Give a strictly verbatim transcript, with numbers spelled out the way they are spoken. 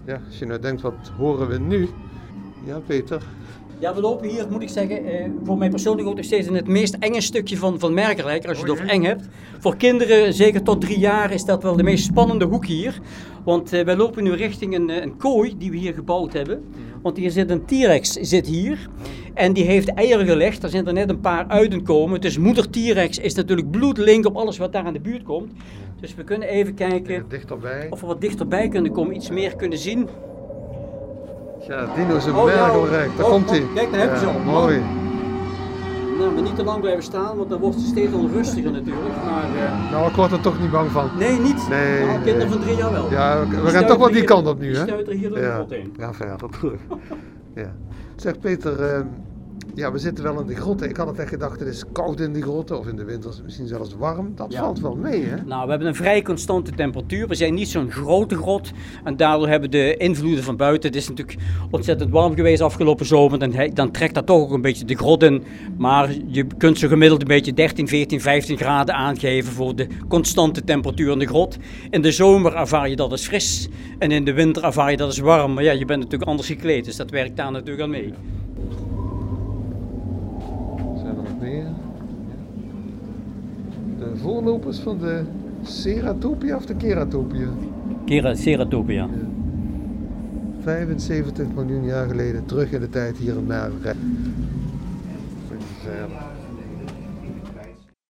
Ja, als je nou denkt, wat horen we nu? Ja, Peter. Ja, we lopen hier, moet ik zeggen, eh, voor mij persoonlijk ook nog steeds in het meest enge stukje van, van Mergerijk, als je het over eng hebt. Voor kinderen, zeker tot drie jaar, is dat wel de meest spannende hoek hier. Want eh, wij lopen nu richting een, een kooi die we hier gebouwd hebben. Want hier zit een T-Rex zit hier en die heeft eieren gelegd. Er zijn er net een paar uitgekomen. Dus moeder T-Rex is natuurlijk bloedlink op alles wat daar aan de buurt komt. Dus we kunnen even kijken Dichterbij. of we wat dichterbij kunnen komen, iets meer kunnen zien. Ja, Dino zijn Oh, Mergelrijk, daar oh, komt hij. oh, kijk, daar heb je ze al. Mooi. Nou, maar niet te lang blijven staan, want dan wordt het steeds onrustiger natuurlijk. Maar, uh... Nou, ik word er toch niet bang van. Nee, niet. Nee, nou, kinderen nee. van drie jaar wel. Ja, we, we gaan toch wel die kant op nu, hè? Die stuiteren hier door de ja. grot heen. Ja, verder terug. Ja. Zeg Peter, uh, ja, we zitten wel in de grotten. Ik had het echt gedacht, het is koud in die grotten, of in de winter misschien zelfs warm. Dat Ja. valt wel mee, hè? Nou, we hebben een vrij constante temperatuur. We zijn niet zo'n grote grot. En daardoor hebben de invloeden van buiten. Het is natuurlijk ontzettend warm geweest afgelopen zomer. Dan, dan trekt dat toch ook een beetje de grot in. Maar je kunt zo gemiddeld een beetje dertien, veertien, vijftien graden aangeven voor de constante temperatuur in de grot. In de zomer ervaar je dat als fris. En in de winter ervaar je dat als warm. Maar ja, je bent natuurlijk anders gekleed. Dus dat werkt daar natuurlijk aan mee. Zijn er nog meer? De voorlopers van de Ceratopia of de Keratopia? Kera, Ceratopia. vijfenzeventig miljoen jaar geleden terug in de tijd hier in Mergerijk. Verder.